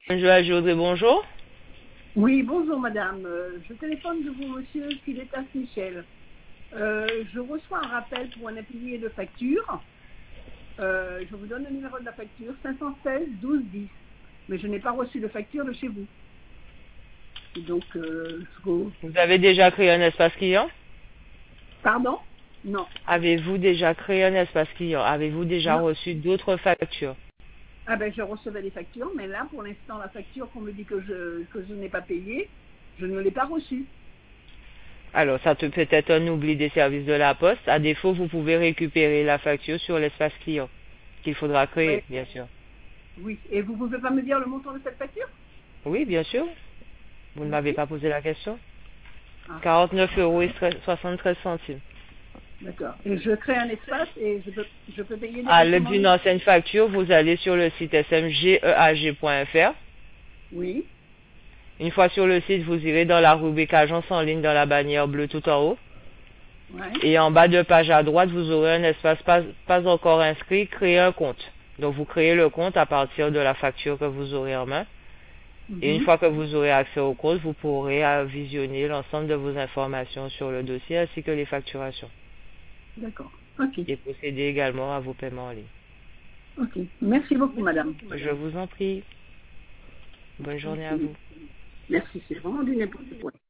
Joël Audrey, bonjour. Oui, bonjour madame. Je téléphone de vous, monsieur Philetas Michel. Je reçois un rappel pour un impayé de facture. Je vous donne le numéro de la facture, 516 12 10. Mais je n'ai pas reçu de facture de chez vous. Donc, Vous avez déjà créé un espace client? Pardon? Non. Avez-vous déjà créé un espace client? Avez-vous déjà Non. reçu d'autres factures? Ah ben, je recevais des factures, mais là, pour l'instant, la facture qu'on me dit que je n'ai pas payée, je ne l'ai pas reçue. Alors, ça peut être un oubli des services de la poste. À défaut, vous pouvez récupérer la facture sur l'espace client, qu'il faudra créer, Oui. bien sûr. Oui. Et vous ne pouvez pas me dire le montant de cette facture? Oui, bien sûr. Vous ne m'avez Merci. pas posé la question. Ah, 49 € et 73 centimes. d'accord. Et je crée un espace et je peux payer À l'aide directement d'une dessus. ancienne facture, vous allez sur le site smgeag.fr. Oui. Une fois sur le site, vous irez dans la rubrique agence en ligne dans la bannière bleue tout en haut. Ouais. Et en bas de page à droite, vous aurez un espace pas encore inscrit, créer un compte. Donc vous créez le compte à partir de la facture que vous aurez en main. Et une Mhm. fois que vous aurez accès au compte, vous pourrez visionner l'ensemble de vos informations sur le dossier ainsi que les facturations. D'accord. Ok. Et procéder également à vos paiements en ligne. Ok. Merci beaucoup, madame. Je vous en prie. Bonne journée à Merci. vous. Merci. C'est vraiment du n'importe quoi.